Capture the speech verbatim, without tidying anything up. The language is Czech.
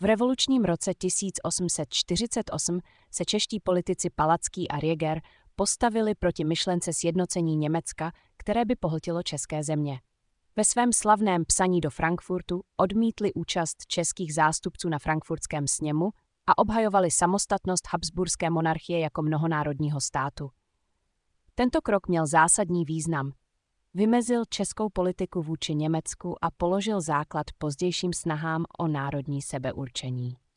V revolučním roce tisíc osm set čtyřicet osm se čeští politici Palacký a Rieger postavili proti myšlence sjednocení Německa, které by pohltilo české země. Ve svém slavném psaní do Frankfurtu odmítli účast českých zástupců na frankfurtském sněmu a obhajovali samostatnost habsburské monarchie jako mnohonárodního státu. Tento krok měl zásadní význam. Vymezil českou politiku vůči Německu a položil základ pozdějším snahám o národní sebeurčení.